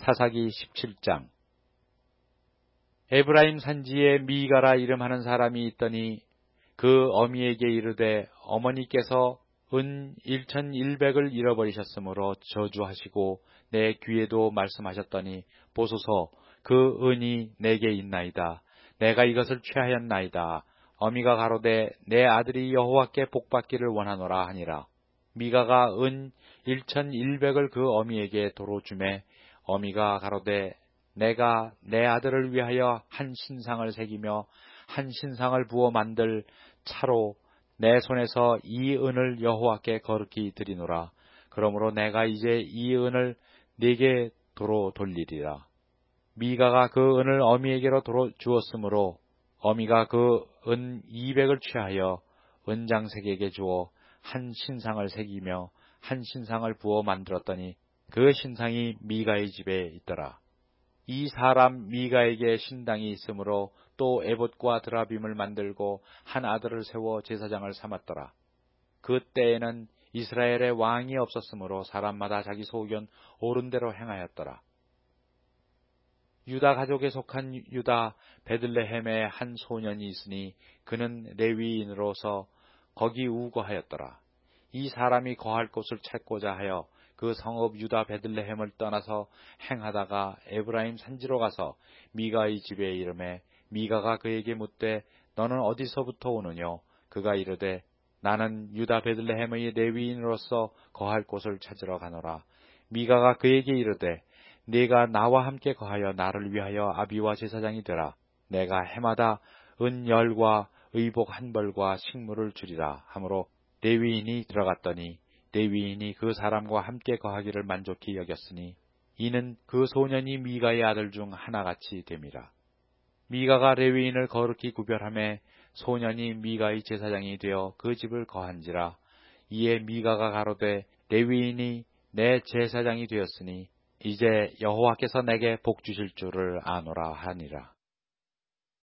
사사기 17장. 에브라임 산지에 미가라 이름하는 사람이 있더니 그 어미에게 이르되 어머니께서 은 1,100을 잃어버리셨으므로 저주하시고 내 귀에도 말씀하셨더니 보소서 그 은이 내게 있나이다. 내가 이것을 취하였나이다. 어미가 가로되 내 아들이 여호와께 복받기를 원하노라 하니라. 미가가 은 1,100을 그 어미에게 도로 주매 어미가 가로되 내가 내 아들을 위하여 한 신상을 새기며 한 신상을 부어 만들 차로 내 손에서 이 은을 여호와께 거룩히 드리노라. 그러므로 내가 이제 이 은을 네게 도로 돌리리라. 미가가 그 은을 어미에게로 도로 주었으므로 어미가 그 은 200을 취하여 은장색에게 주어 한 신상을 새기며 한 신상을 부어 만들었더니 그 신상이 미가의 집에 있더라. 이 사람 미가에게 신당이 있으므로 또 에봇과 드라빔을 만들고 한 아들을 세워 제사장을 삼았더라. 그 때에는 이스라엘의 왕이 없었으므로 사람마다 자기 소견 옳은 대로 행하였더라. 유다 가족에 속한 유다 베들레헴에 한 소년이 있으니 그는 레위인으로서 거기 우거하였더라. 이 사람이 거할 곳을 찾고자 하여 그 성읍 유다 베들레헴을 떠나서 행하다가 에브라임 산지로 가서 미가의 집에 이르매 미가가 그에게 묻되 너는 어디서부터 오느뇨? 그가 이르되 나는 유다 베들레헴의 레위인으로서 거할 곳을 찾으러 가노라. 미가가 그에게 이르되 네가 나와 함께 거하여 나를 위하여 아비와 제사장이 되라. 내가 해마다 은 10과 의복 1벌과 식물을 주리라 하므로 레위인이 들어갔더니 레위인이 그 사람과 함께 거하기를 만족히 여겼으니 이는 그 소년이 미가의 아들 중 하나같이 됨이라. 미가가 레위인을 거룩히 구별하매 소년이 미가의 제사장이 되어 그 집을 거한지라. 이에 미가가 가로되 레위인이 내 제사장이 되었으니 이제 여호와께서 내게 복 주실 줄을 아노라 하니라.